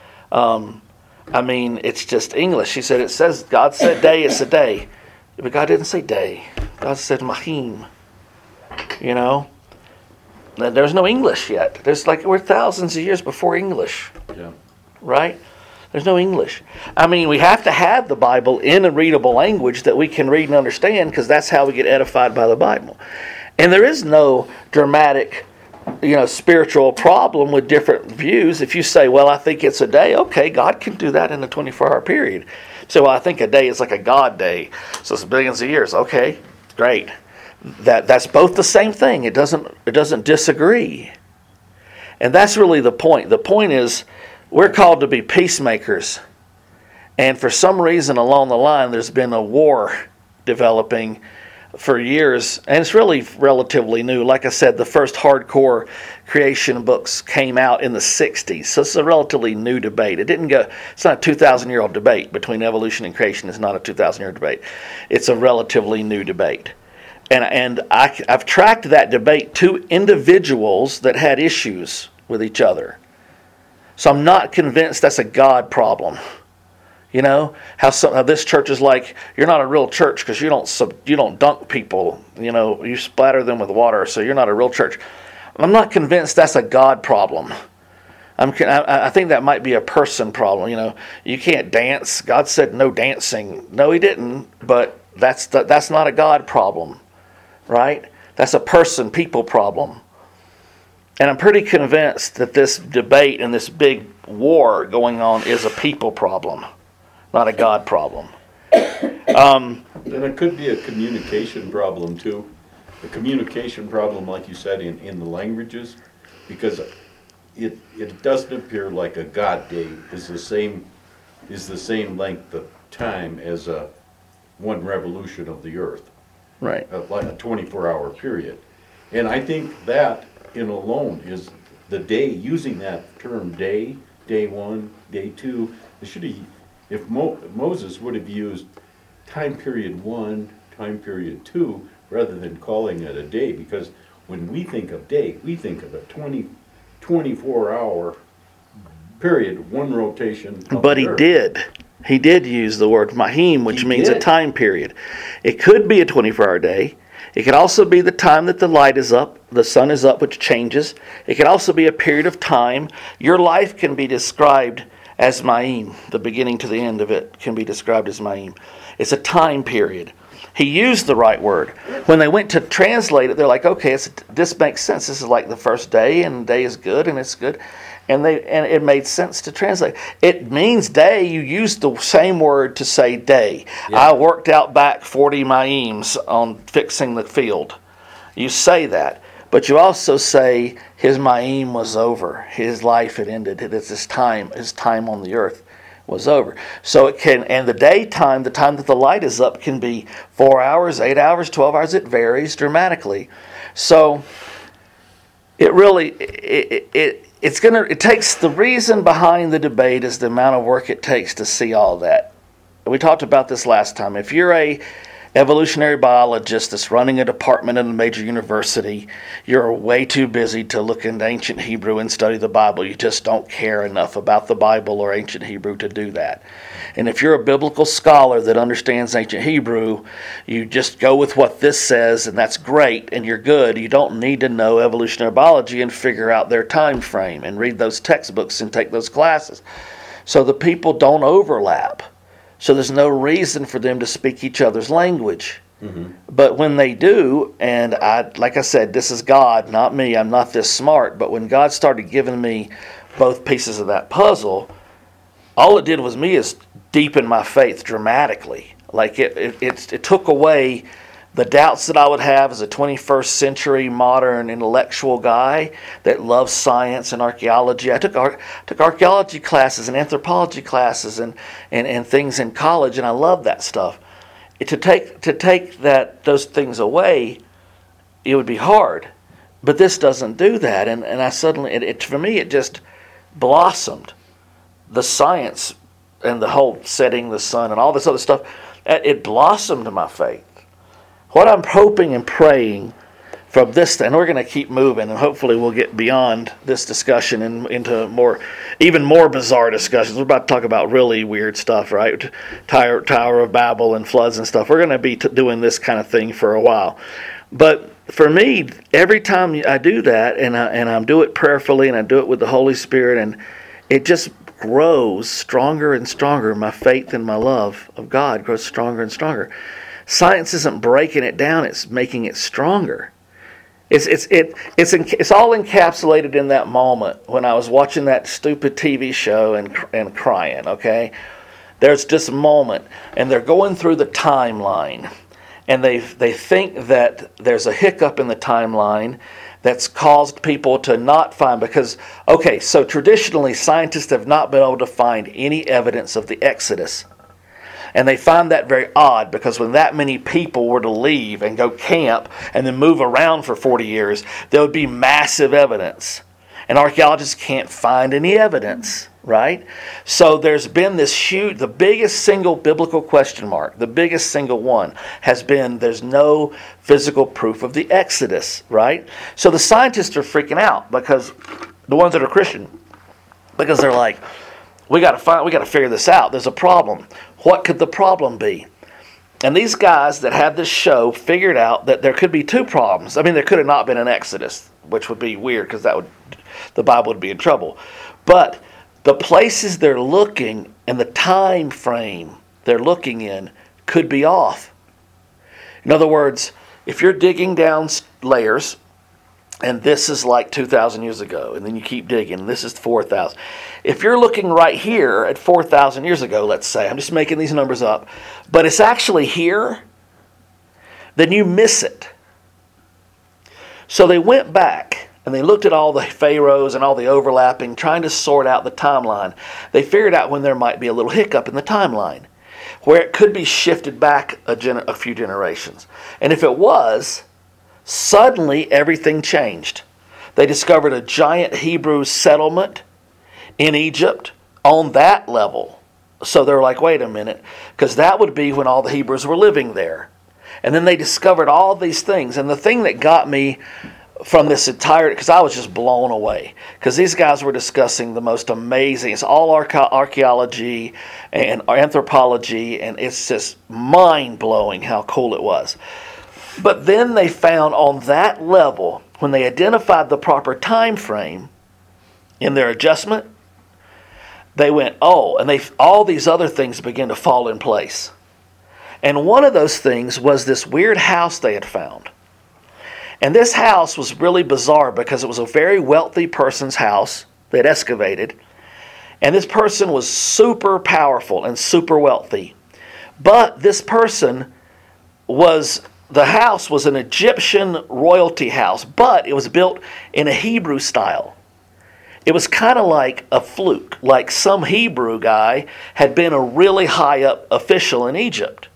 Um, I mean, it's just English. He said it says God said day, it's a day, but God didn't say day. God said mahim. You know. There's no English yet. There's like, we're thousands of years before English. Yeah. Right? There's no English. I mean, we have to have the Bible in a readable language that we can read and understand, because that's how we get edified by the Bible. And there is no dramatic, you know, spiritual problem with different views. If you say, well, I think it's a day, okay, God can do that in a twenty-four hour period. So well, I think a day is like a God day. So it's billions of years. Okay, great. That that's both the same thing. It doesn't it doesn't disagree. And that's really the point. The point is we're called to be peacemakers. And for some reason along the line there's been a war developing for years, and it's really relatively new. Like I said, the first hardcore creation books came out in the sixties. So it's a relatively new debate. It didn't go it's not a two thousand year old debate between evolution and creation. It's not a two thousand year debate. It's a relatively new debate. And and I, I've tracked that debate to individuals that had issues with each other. So I'm not convinced that's a God problem. You know how, some, how this church is like, you're not a real church because you don't sub, you don't dunk people. You know, you splatter them with water, so you're not a real church. I'm not convinced that's a God problem. I'm I, I think that might be a person problem. You know, you can't dance. God said no dancing. No, He didn't. But that's the, that's not a God problem. Right? That's a person, people problem. And I'm pretty convinced that this debate and this big war going on is a people problem, not a God problem. Um, Then it could be a communication problem too. A communication problem, like you said, in, in the languages. because it, it doesn't appear like a God day is the same, is the same length of time as a one revolution of the earth, Right. a- like a twenty-four hour period. And I think that in alone is the day, using that term day, day one, day two, it should have, if Mo, Moses would have used time period one, time period two, rather than calling it a day, because when we think of day, we think of a twenty, twenty-four hour period, one rotation of But the he earth. did. He did use the word mahim, which He means a did. time period. It could be a twenty-four hour day. It could also be the time that the light is up, the sun is up, which changes. It could also be a period of time. Your life can be described as mahim. The beginning to the end of it can be described as mahim. It's a time period. He used the right word. When they went to translate it, they're like, okay, it's, this makes sense. This is like the first day, and the day is good, and it's good. And they and it made sense to translate. It means day. You use the same word to say day. I worked out back forty maims on fixing the field. You say that. But you also say his maim was over. His life had ended. It's his time. His time on the earth was over. So it can, and the daytime, the time that the light is up, can be four hours, eight hours, twelve hours. It varies dramatically. So it really, it, it, it it's gonna, it takes, the reason behind the debate is the amount of work it takes to see all that. We talked about this last time. If you're a evolutionary biologist that's running a department in a major university, you're way too busy to look into ancient Hebrew and study the Bible. You just don't care enough about the Bible or ancient Hebrew to do that. And if you're a biblical scholar that understands ancient Hebrew, you just go with what this says, and that's great, and you're good. You don't need to know evolutionary biology and figure out their time frame and read those textbooks and take those classes. So the people don't overlap. So there's no reason for them to speak each other's language. Mm-hmm. But when they do, and I, like I said, this is God, not me. I'm not this smart. But when God started giving me both pieces of that puzzle, all it did was me is deepen my faith dramatically. Like it, it, it, it took away the doubts that I would have as a twenty-first century modern intellectual guy that loves science and archaeology. I took ar- took archaeology classes and anthropology classes and, and, and things in college, and I love that stuff. It, to take to take that those things away, it would be hard. But this doesn't do that, and, and I suddenly it, it for me it just blossomed. The science and the whole setting the sun and all this other stuff, it blossomed my faith. What I'm hoping and praying from this, and we're going to keep moving, and hopefully we'll get beyond this discussion and into more, even more bizarre discussions. We're about to talk about really weird stuff, right? Tower, Tower of Babel and floods and stuff. We're going to be t- doing this kind of thing for a while. But for me, every time I do that, and I, and I do it prayerfully, and I do it with the Holy Spirit, and it just grows stronger and stronger. My faith and my love of God grows stronger and stronger. Science isn't breaking it down; it's making it stronger. It's it's it it's it's all encapsulated in that moment when I was watching that stupid T V show and and crying. Okay, there's just a moment, and they're going through the timeline, and they they think that there's a hiccup in the timeline that's caused people to not find, because okay, so traditionally scientists have not been able to find any evidence of the Exodus. And they find that very odd, because when that many people were to leave and go camp and then move around for forty years, there would be massive evidence. And archaeologists can't find any evidence, right? So there's been this huge, the biggest single biblical question mark, the biggest single one has been there's no physical proof of the Exodus, right? So the scientists are freaking out, because the ones that are Christian, because they're like, we got to find, we got to figure this out. There's a problem. What could the problem be? And these guys that had this show figured out that there could be two problems. I mean, there could have not been an Exodus, which would be weird, because that would, the Bible would be in trouble. But the places they're looking and the time frame they're looking in could be off. In other words, if you're digging down layers, and this is like two thousand years ago, and then you keep digging, and this is four thousand. If you're looking right here at four thousand years ago, let's say, I'm just making these numbers up, but it's actually here, then you miss it. So they went back, and they looked at all the pharaohs and all the overlapping, trying to sort out the timeline. They figured out when there might be a little hiccup in the timeline, where it could be shifted back a, gener- a few generations. And if it was, suddenly everything changed. They discovered a giant Hebrew settlement in Egypt on that level. So they're like, wait a minute, because that would be when all the Hebrews were living there. And then they discovered all these things. And the thing that got me from this entire, because I was just blown away, because these guys were discussing the most amazing, it's all arche- archaeology and anthropology, and it's just mind-blowing how cool it was. But then they found on that level, when they identified the proper time frame in their adjustment, they went, oh, and they all these other things began to fall in place. And one of those things was this weird house they had found. And this house was really bizarre because it was a very wealthy person's house they'd excavated. And this person was super powerful and super wealthy. But this person was, the house was an Egyptian royalty house, but it was built in a Hebrew style. It was kind of like a fluke, like some Hebrew guy had been a really high up official in Egypt.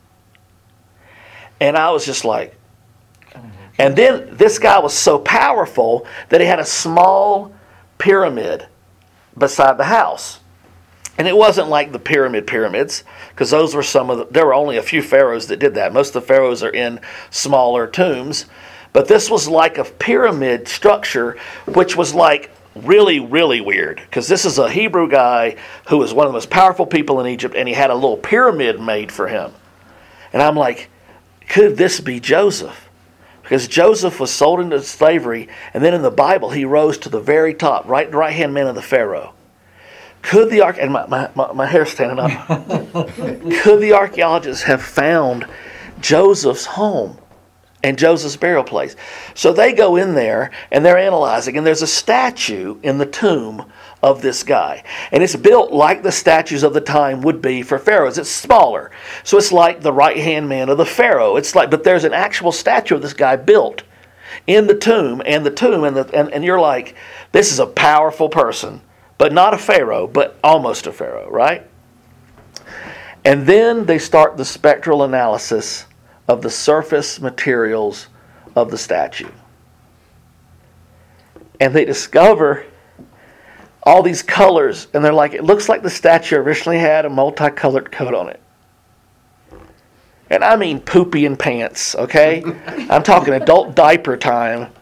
And I was just like, and then this guy was so powerful that he had a small pyramid beside the house. And it wasn't like the pyramid pyramids, because those were some of the, there were only a few pharaohs that did that. Most of the pharaohs are in smaller tombs. But this was like a pyramid structure, which was like really, really weird. Because this is a Hebrew guy who was one of the most powerful people in Egypt, and he had a little pyramid made for him. And I'm like, could this be Joseph? Because Joseph was sold into slavery, and then in the Bible he rose to the very top, right right hand man of the Pharaoh. Could the arch and my, my, my, my hair's standing up. Could the archaeologists have found Joseph's home and Joseph's burial place? So they go in there and they're analyzing, and there's a statue in the tomb of this guy. And it's built like the statues of the time would be for pharaohs. It's smaller. So it's like the right-hand man of the pharaoh. It's like, but there's an actual statue of this guy built in the tomb, and the tomb, and, the, and, and you're like, this is a powerful person, but not a pharaoh, but almost a pharaoh, right? And then they start the spectral analysis of the surface materials of the statue. And they discover all these colors, and they're like, it looks like the statue originally had a multicolored coat on it. And I mean poopy in pants, okay? I'm talking adult diaper time.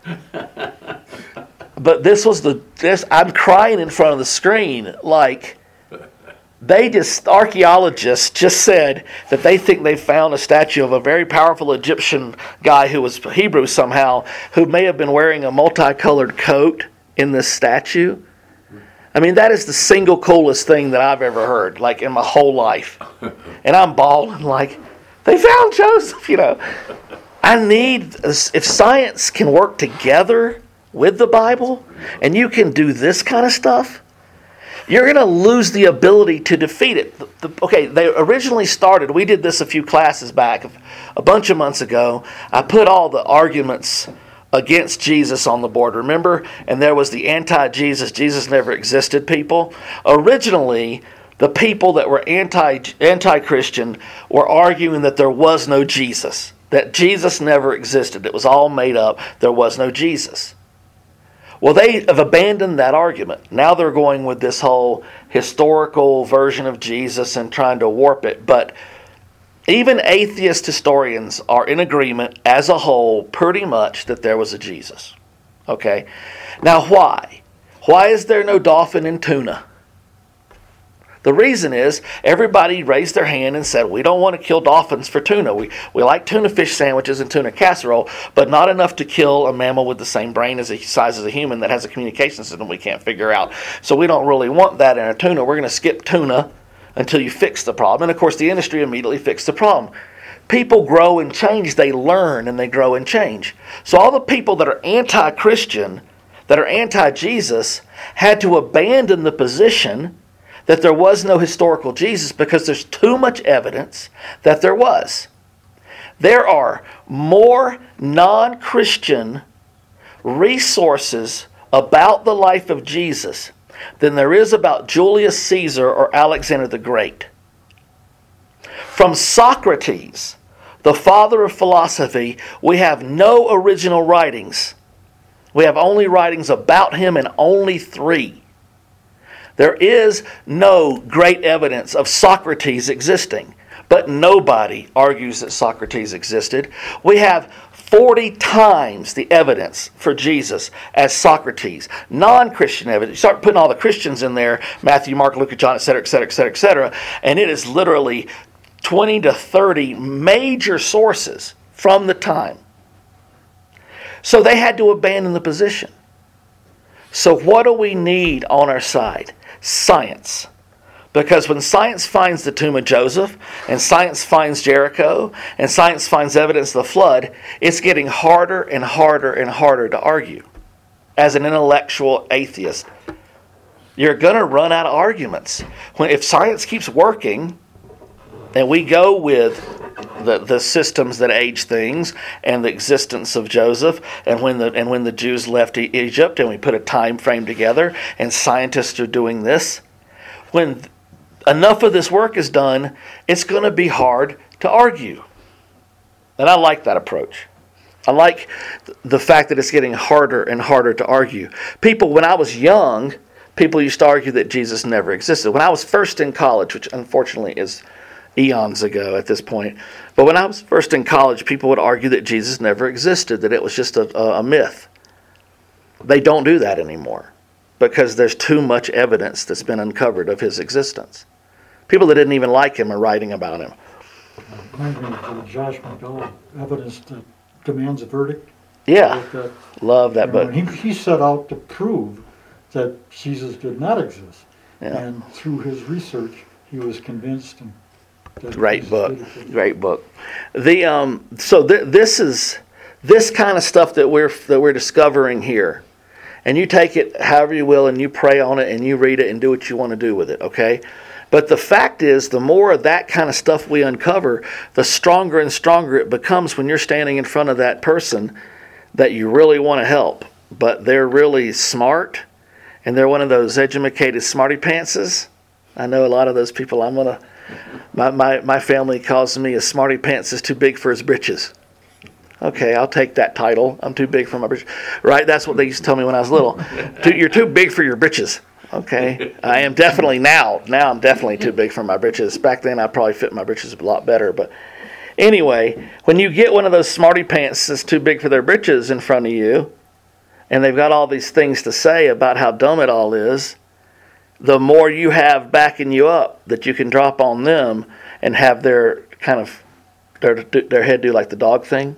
But this was the, this, I'm crying in front of the screen, like, they just, archaeologists just said that they think they found a statue of a very powerful Egyptian guy who was Hebrew somehow, who may have been wearing a multicolored coat in this statue. I mean, that is the single coolest thing that I've ever heard, like in my whole life. And I'm bawling like, they found Joseph, you know. I need, if science can work together with the Bible, and you can do this kind of stuff, you're going to lose the ability to defeat it. The, the, okay, they originally started, we did this a few classes back, a bunch of months ago. I put all the arguments against Jesus on the board, remember? And there was the anti-Jesus, Jesus never existed people. Originally, the people that were anti, anti-Christian were arguing that there was no Jesus, that Jesus never existed. It was all made up. There was no Jesus. Well, they have abandoned that argument. Now they're going with this whole historical version of Jesus and trying to warp it. But even atheist historians are in agreement as a whole pretty much that there was a Jesus. Okay? Now why? Why is there no dolphin in tuna? The reason is everybody raised their hand and said, we don't want to kill dolphins for tuna. We we like tuna fish sandwiches and tuna casserole, but not enough to kill a mammal with the same brain as the size as a human that has a communication system we can't figure out. So we don't really want that in a tuna. We're going to skip tuna until you fix the problem. And of course, the industry immediately fixed the problem. People grow and change. They learn and they grow and change. So all the people that are anti-Christian, that are anti-Jesus, had to abandon the position that there was no historical Jesus because there's too much evidence that there was. There are more non-Christian resources about the life of Jesus than there is about Julius Caesar or Alexander the Great. From Socrates, the father of philosophy, we have no original writings. We have only writings about him, and only three. There is no great evidence of Socrates existing, but nobody argues that Socrates existed. We have forty times the evidence for Jesus as Socrates. Non-Christian evidence. You start putting all the Christians in there, Matthew, Mark, Luke, John, et cetera, et cetera, et cetera, et cetera, and it is literally twenty to thirty major sources from the time. So they had to abandon the position. So what do we need on our side? Science. Because when science finds the tomb of Joseph, and science finds Jericho, and science finds evidence of the flood, it's getting harder and harder and harder to argue. As an intellectual atheist, you're going to run out of arguments. When, if science keeps working, and we go with the, the systems that age things, and the existence of Joseph, and when the and when the Jews left Egypt, and we put a time frame together, and scientists are doing this, when enough of this work is done, it's going to be hard to argue. And I like that approach. I like the fact that it's getting harder and harder to argue. People, when I was young, people used to argue that Jesus never existed. When I was first in college, which unfortunately is eons ago at this point, but when I was first in college, people would argue that Jesus never existed, that it was just a, a myth. They don't do that anymore, because there's too much evidence that's been uncovered of his existence. People that didn't even like him are writing about him. Reminds me of Josh McDowell, Evidence That Demands a Verdict. Yeah, Like that. love that You know, book. He, he set out to prove that Jesus did not exist. Yeah. And through his research, he was convinced. And that Great Jesus book. did exist. Great book. The um. So th- this is this kind of stuff that we're that we're discovering here. And you take it however you will, and you pray on it, and you read it, and do what you want to do with it, okay? But the fact is, the more of that kind of stuff we uncover, the stronger and stronger it becomes when you're standing in front of that person that you really want to help, but they're really smart, and they're one of those educated smarty pantses. I know a lot of those people. I'm gonna. My my my family calls me a smarty pants is too big for his britches. Okay, I'll take that title. I'm too big for my britches. Right? That's what they used to tell me when I was little. You're too big for your britches. Okay. I am definitely now. Now I'm definitely too big for my britches. Back then I probably fit my britches a lot better. But anyway, when you get one of those smarty pants that's too big for their britches in front of you, and they've got all these things to say about how dumb it all is, the more you have backing you up that you can drop on them and have their kind of their their head do like the dog thing.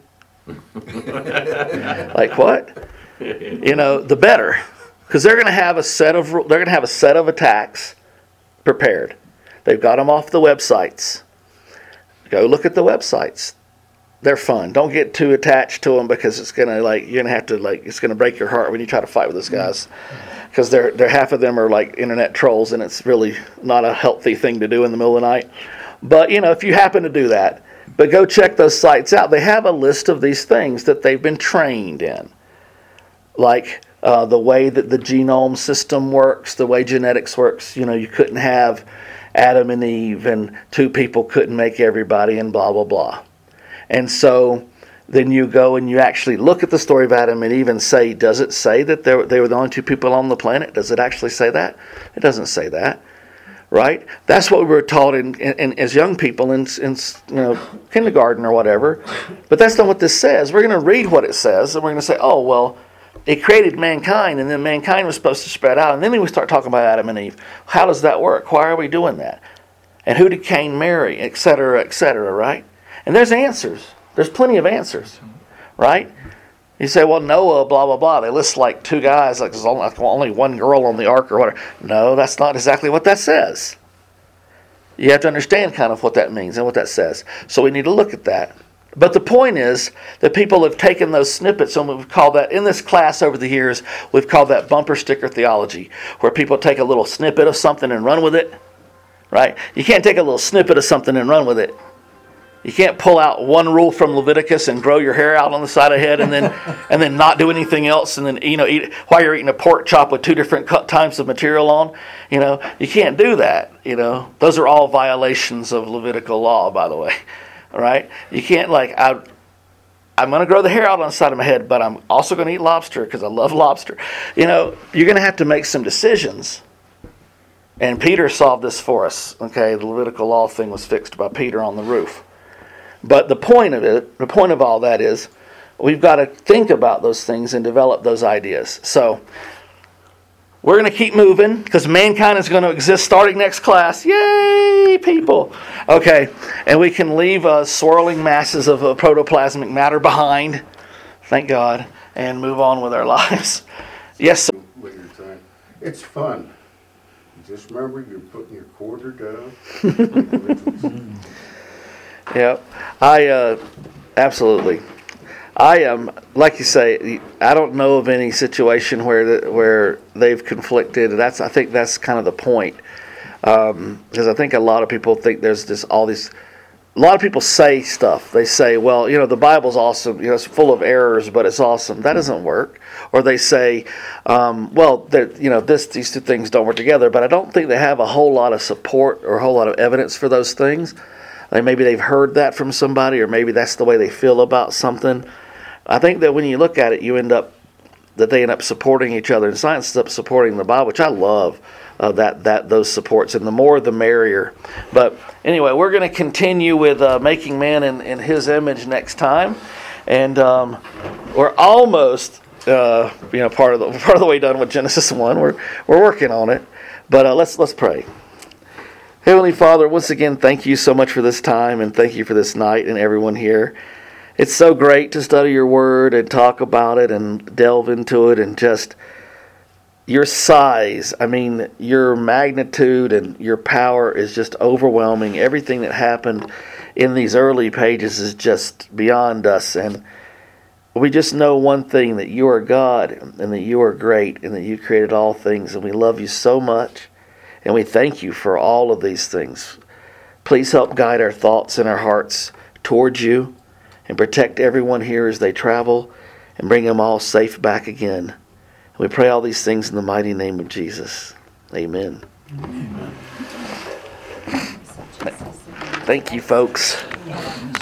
Like what? You know, the better, because they're going to have a set of they're going to have a set of attacks prepared. They've got them off the websites. Go look at the websites. They're fun. Don't get too attached to them, because it's going to like you're going to have to like it's going to break your heart when you try to fight with those guys, because they're they're half of them are like internet trolls, and it's really not a healthy thing to do in the middle of the night. But you know, if you happen to do that. But go check those sites out. They have a list of these things that they've been trained in. Like uh, the way that the genome system works, the way genetics works. You know, you couldn't have Adam and Eve, and two people couldn't make everybody, and blah, blah, blah. And so then you go and you actually look at the story of Adam and Eve and say, does it say that they were, they were the only two people on the planet? Does it actually say that? It doesn't say that. Right? That's what we were taught in, in, in as young people in, in you know kindergarten or whatever. But that's not what this says. We're going to read what it says, and we're going to say, oh, well, it created mankind, and then mankind was supposed to spread out. And then we start talking about Adam and Eve. How does that work? Why are we doing that? And who did Cain marry? Et cetera, et cetera, right? And there's answers. There's plenty of answers, right? You say, well, Noah, blah, blah, blah. They list like two guys, like there's only, like only one girl on the ark or whatever. No, that's not exactly what that says. You have to understand kind of what that means and what that says. So we need to look at that. But the point is that people have taken those snippets, and we've called that, in this class over the years, we've called that bumper sticker theology, where people take a little snippet of something and run with it, right? You can't take a little snippet of something and run with it. You can't pull out one rule from Leviticus and grow your hair out on the side of the head and then and then not do anything else and then you know eat while you're eating a pork chop with two different cut types of material on. You know, you can't do that. You know, those are all violations of Levitical law, by the way. All right, you can't like I. I'm going to grow the hair out on the side of my head, but I'm also going to eat lobster because I love lobster. You know, you're going to have to make some decisions. And Peter solved this for us. Okay, the Levitical law thing was fixed by Peter on the roof. But the point of it, the point of all that is, we've got to think about those things and develop those ideas. So, we're going to keep moving because mankind is going to exist starting next class. Yay, people! Okay, and we can leave uh, swirling masses of uh, protoplasmic matter behind, thank God, and move on with our lives. Yes, sir. What you're saying. It's fun. Just remember, you're putting your quarter down. Yep. I uh, absolutely. I am um, like you say. I don't know of any situation where the, where they've conflicted. That's I think that's kind of the point, because um, I think a lot of people think there's just all these. A lot of people say stuff. They say, "Well, you know, the Bible's awesome. You know, it's full of errors, but it's awesome." That doesn't work. Or they say, um, "Well, you know, this these two things don't work together." But I don't think they have a whole lot of support or a whole lot of evidence for those things. Like maybe they've heard that from somebody, or maybe that's the way they feel about something. I think that when you look at it, you end up that they end up supporting each other, and science ends up supporting the Bible, which I love. Uh, that that those supports, and the more the merrier. But anyway, we're going to continue with uh, making man in, in His image next time, and um, we're almost uh, you know part of the part of the way done with Genesis one. We're we're working on it, but uh, let's let's pray. Heavenly Father, once again, thank you so much for this time, and thank you for this night and everyone here. It's so great to study your word and talk about it and delve into it, and just your size, I mean, your magnitude and your power is just overwhelming. Everything that happened in these early pages is just beyond us, and we just know one thing, that you are God and that you are great and that you created all things, and we love you so much. And we thank you for all of these things. Please help guide our thoughts and our hearts towards you, and protect everyone here as they travel, and bring them all safe back again. And we pray all these things in the mighty name of Jesus. Amen. Amen. Thank you, folks.